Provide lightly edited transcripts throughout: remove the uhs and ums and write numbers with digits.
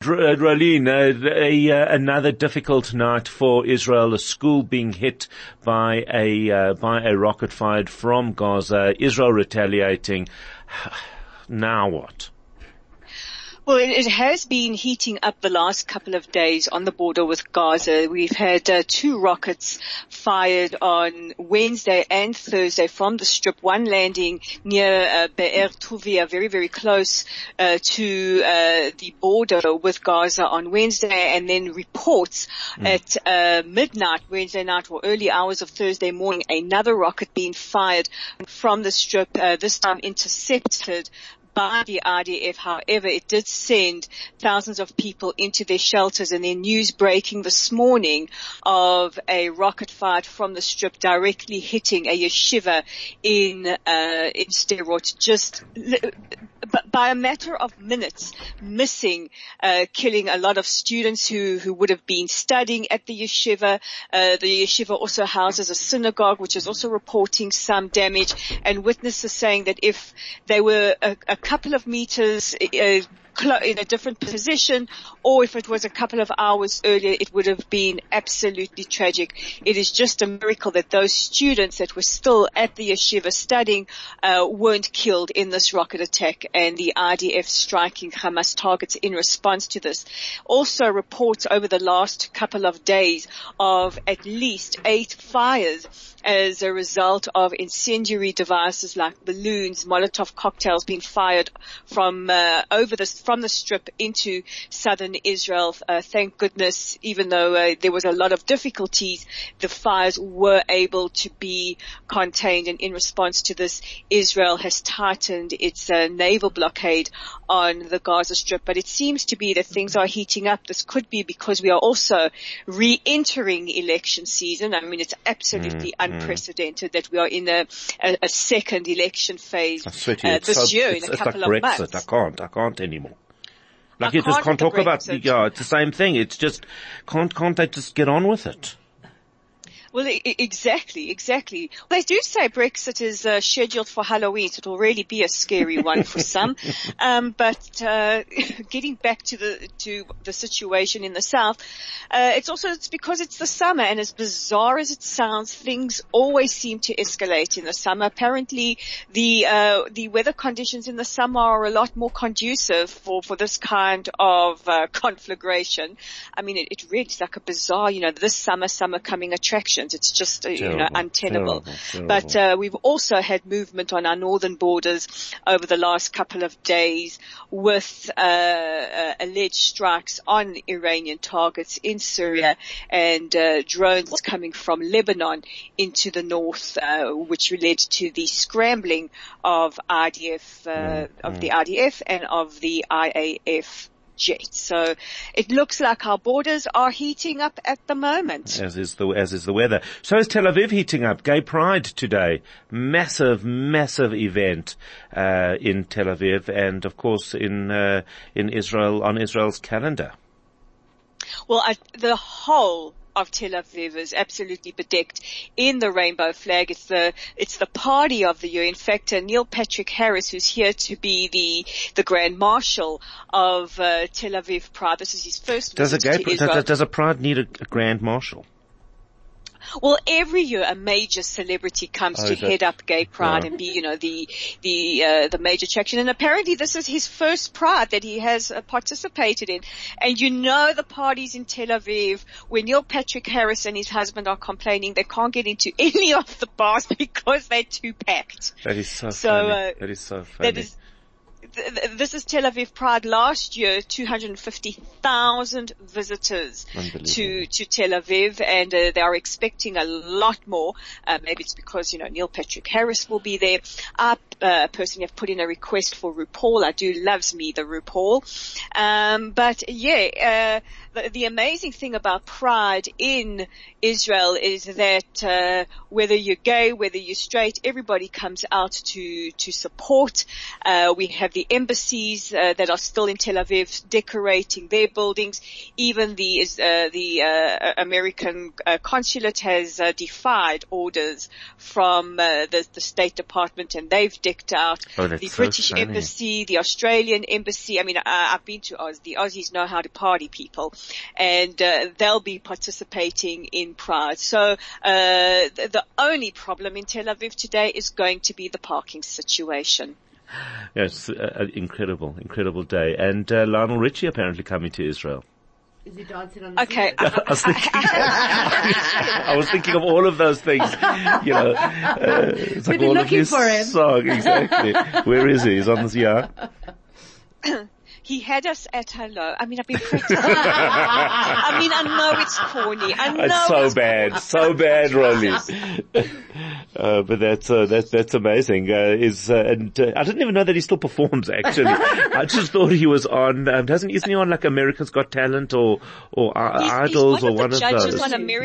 Rolene, another difficult night for Israel. A school being hit by a rocket fired from Gaza. Israel retaliating. Now what? Well, it has been heating up the last couple of days on the border with Gaza. We've had 2 rockets fired on Wednesday and Thursday from the Strip, one landing near Be'er Tuvia, very, very close to the border with Gaza on Wednesday, and then reports at midnight Wednesday night or early hours of Thursday morning, another rocket being fired from the Strip, this time intercepted by the IDF. However, it did send thousands of people into their shelters, and then news breaking this morning of a rocket fired from the Strip directly hitting a yeshiva in Sderot, just by a matter of minutes, missing, killing a lot of students who would have been studying at the yeshiva. The yeshiva also houses a synagogue, which is also reporting some damage, and witnesses saying that if they were a couple of meters in a different position, or if it was a couple of hours earlier, it would have been absolutely tragic. It is just a miracle that those students that were still at the yeshiva studying weren't killed in this rocket attack, and the IDF striking Hamas targets in response to this. Also reports over the last couple of days of at least 8 fires as a result of incendiary devices like balloons, Molotov cocktails being fired from the Strip into southern Israel. Thank goodness, even though there was a lot of difficulties, the fires were able to be contained. And in response to this, Israel has tightened its naval blockade on the Gaza Strip. But it seems to be that things are heating up. This could be because we are also re-entering election season. I mean, it's absolutely unprecedented that we are in a second election phase this year in a couple of months. I can't anymore. Like, you just can't talk about, it's the same thing. It's just, can't they just get on with it? Well, exactly. Well, they do say Brexit is scheduled for Halloween, so it will really be a scary one for some. But getting back to the situation in the south, it's because it's the summer, and as bizarre as it sounds, things always seem to escalate in the summer. Apparently, the weather conditions in the summer are a lot more conducive for this kind of conflagration. I mean, it really is like a bizarre, this summer coming attraction. It's just, untenable. Terrible. But we've also had movement on our northern borders over the last couple of days with alleged strikes on Iranian targets in Syria, and drones coming from Lebanon into the north, which led to the scrambling of the IDF and of the IAF jet. So it looks like our borders are heating up at the moment. As is the weather. So is Tel Aviv heating up. Gay Pride today. Massive event, in Tel Aviv, and of course in Israel, on Israel's calendar. Well, the whole of Tel Aviv is absolutely bedecked in the rainbow flag. It's the party of the year. In fact, Neil Patrick Harris, who's here to be the Grand Marshal of Tel Aviv Pride. This is his first visit to Israel. Does a Pride need a Grand Marshal? Well, every year a major celebrity comes to head up Gay Pride and be, the major attraction. And apparently this is his first Pride that he has participated in. And the parties in Tel Aviv, when Neil Patrick Harris and his husband are complaining they can't get into any of the bars because they're too packed. That is so funny. That is so funny. This is Tel Aviv Pride. Last year, 250,000 visitors to Tel Aviv, and they are expecting a lot more. Maybe it's because, Neil Patrick Harris will be there. I personally have put in a request for RuPaul. I do loves me the RuPaul. The amazing thing about Pride in Israel is that whether you're gay, whether you're straight, everybody comes out to support. We have have the embassies that are still in Tel Aviv decorating their buildings. Even the American consulate has defied orders from the State Department, and they've decked out the British embassy, the Australian embassy. I mean, I've been to Oz. The Aussies know how to party, people, and they'll be participating in Pride. So the only problem in Tel Aviv today is going to be the parking situation. Yes, an incredible day. And Lionel Richie apparently coming to Israel. Is he dancing on the Okay. I was thinking of all of those things. You know, it's like all of his for him. song. Exactly. Where is he? He's on this, yeah. He had us at hello. I mean, I've been practicing. I mean, I know it's corny. I know It's so bad, Rolly. But that's amazing. And I didn't even know that he still performs. Actually, I just thought he was on. Isn't he on like America's Got Talent or Idols or one of those?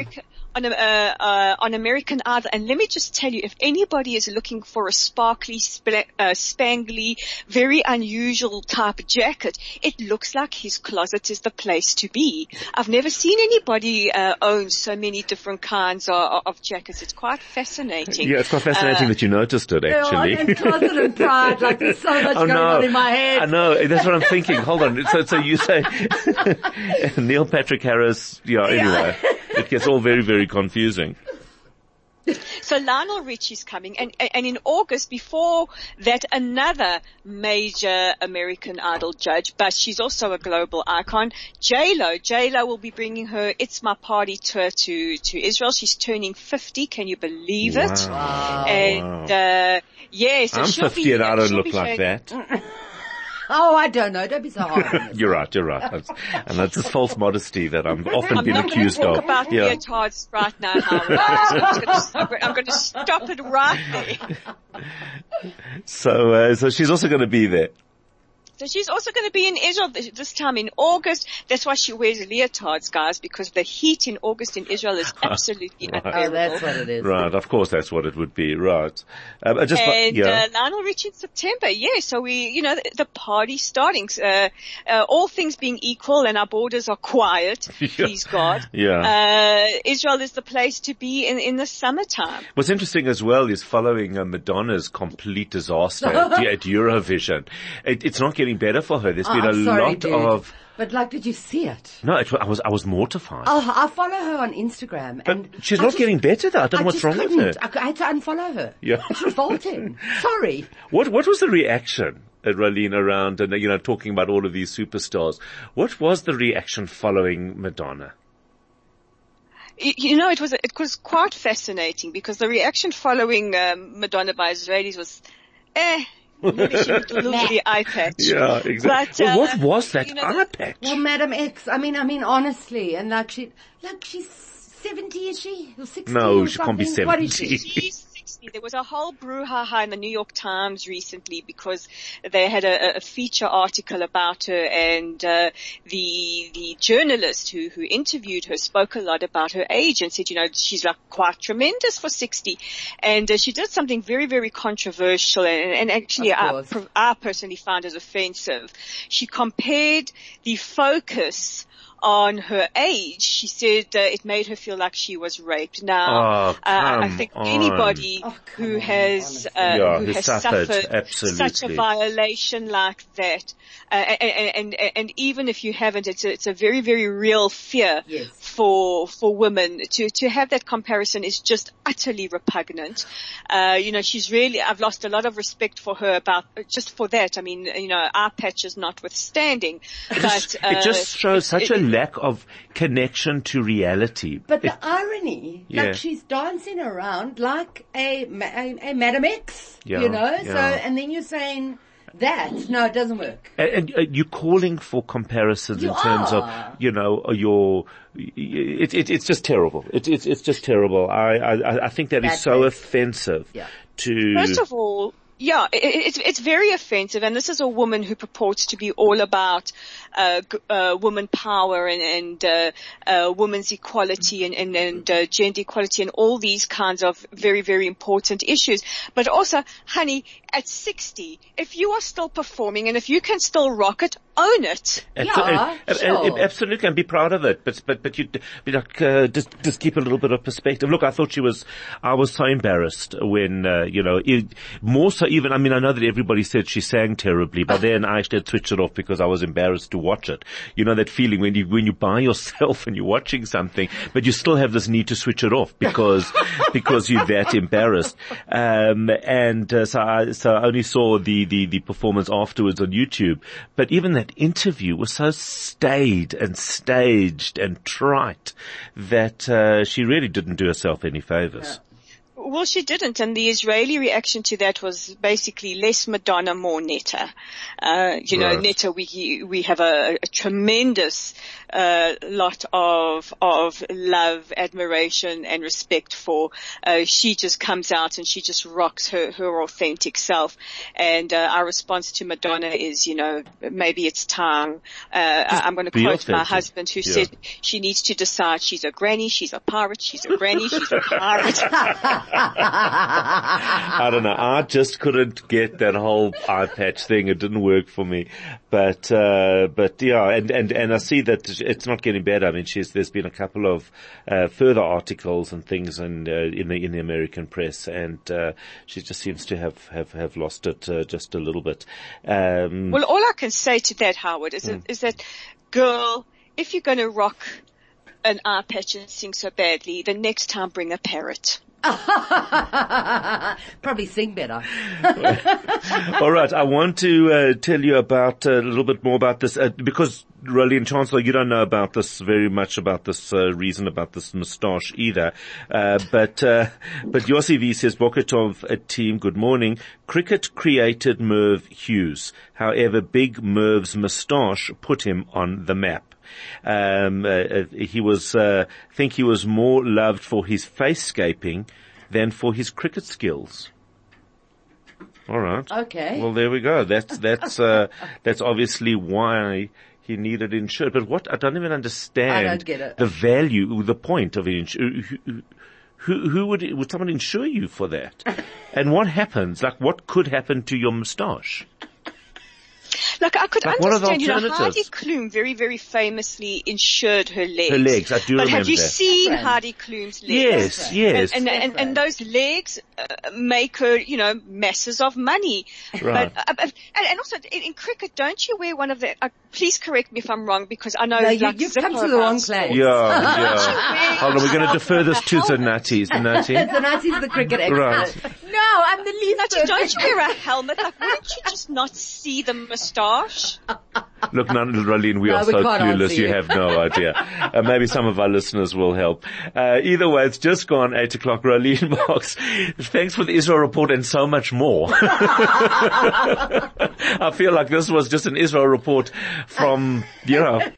On American Idol. And let me just tell you, if anybody is looking for a sparkly, spangly, very unusual type jacket, it looks like his closet is the place to be. I've never seen anybody own so many different kinds of jackets. It's quite fascinating. Yeah, it's quite fascinating that you noticed it, actually. Yeah, and closet and pride, like there's so much going on in my head. I know, that's what I'm thinking. Hold on. So you say Neil Patrick Harris, anyway. It gets all very, very confusing. So Lionel Richie's coming, and in August, before that, another major American Idol judge, but she's also a global icon, J-Lo will be bringing her It's My Party tour to Israel. She's turning 50. Can you believe it? Wow. And so I'm 50 and I don't look like that. Oh, I don't know. Don't be so hard. You're right. And that's this false modesty that I'm often been accused of. I'm not going to talk about leotards right now, Howard. I'm going to stop it right there. So she's also going to be there. So she's also going to be in Israel this time in August. That's why she wears leotards, guys, because the heat in August in Israel is absolutely unbearable. Oh, that's what it is. Right, of course that's what it would be, right. Lionel Richie in September, so the party's starting. All things being equal and our borders are quiet, please God. Israel is the place to be in the summertime. What's interesting as well is following Madonna's complete disaster at Eurovision. It's not getting better for her. There's been a lot of... But did you see it? No, I was mortified. Oh, I follow her on Instagram. But she's not getting better though. I don't know what's wrong with her. I had to unfollow her. Yeah. It's revolting. Sorry. What was the reaction at Rolene around and, talking about all of these superstars? What was the reaction following Madonna? It was quite fascinating because the reaction following Madonna by Israelis was, maybe she would lose the eye patch. Yeah, exactly. But, what was that eye patch? Well, Madam X, I mean, honestly, and she's 70, is she? Or 60? No, she can't be 70. What is she? She's 60. There was a whole brouhaha in the New York Times recently because they had a feature article about her, and the journalist who interviewed her spoke a lot about her age and said, she's quite tremendous for 60. And she did something very, very controversial and actually I personally found as offensive. She compared the focus on her age. She said it made her feel like she was raped. Now, I think anybody who has suffered such a violation like that, and even if you haven't, it's a very, very real fear for women. To have that comparison is just utterly repugnant. She's really, I've lost a lot of respect for her just for that. I mean, eye patches notwithstanding, but it just shows such a lack of connection to reality. But the irony, she's dancing around like a Madam X, so, and then you're saying that. No, it doesn't work. And you're calling for comparisons in terms of, it's just terrible. It's just terrible. I think that is so offensive to... First of all, it's very offensive, and this is a woman who purports to be all about woman power and women's equality and gender equality and all these kinds of very, very important issues. But also, honey, at 60, if you are still performing and if you can still rock it, own it. Sure. Absolutely, and be proud of it. But you be like, just keep a little bit of perspective. Look, I was so embarrassed when, more so even, I mean, I know that everybody said she sang terribly, but then I actually had switched it off because I was embarrassed to watch it. You know that feeling when you by yourself and you're watching something, but you still have this need to switch it off because you're that embarrassed. So I only saw the performance afterwards on YouTube, but even that interview was so staid and staged and trite that she really didn't do herself any favors. Well, she didn't, and the Israeli reaction to that was basically less Madonna, more Netta. Right. Netta, we have a tremendous lot of love, admiration, and respect for. She just comes out and she just rocks her authentic self. And our response to Madonna is, maybe it's time. I'm going to quote my husband who said she needs to decide she's a granny, she's a pirate, she's a granny, she's a pirate. I don't know. I just couldn't get that whole eye patch thing. It didn't work for me. But yeah, and I see that it's not getting better. I mean, there's been a couple of further articles and things in the American press, and she just seems to have lost it just a little bit. Well, all I can say to that, Howard, is that, girl, if you're going to rock an eye patch and sing so badly, the next time bring a parrot. Probably sing better. All right, I want to tell you about a little bit more about this because Rolene Chancellor, you don't know about this very much about this reason about this moustache either. But Yossi V says, Boker Tov team, good morning. Cricket created Merv Hughes. However, big Merv's moustache put him on the map. He was more loved for his face-scaping than for his cricket skills. All right. Okay. Well, there we go. That's obviously why he needed insurance. But what, I don't even understand. I don't get it. The value, the point of insurance. Who would someone insure you for that? And what happens? Like, what could happen to your moustache? Like, I could understand, Heidi Klum very, very famously insured her legs. Her legs, I do remember that. But have you seen Heidi Klum's legs? Yes. And those legs make her, masses of money. Right. But, and also in cricket, don't you wear one of the, please correct me if I'm wrong, because I know you've come to the wrong place. Yeah. Hold on, we're going to defer this to Zanati. Zanati's the cricket expert. Right. No, I'm the least. Don't you wear a helmet? Like, wouldn't you just not see the moustache? Look, Rolene, we are so clueless. You have no idea. Maybe some of our listeners will help. Either way, it's just gone 8 o'clock. Rolene Marks, thanks for the Israel report and so much more. I feel like this was just an Israel report from,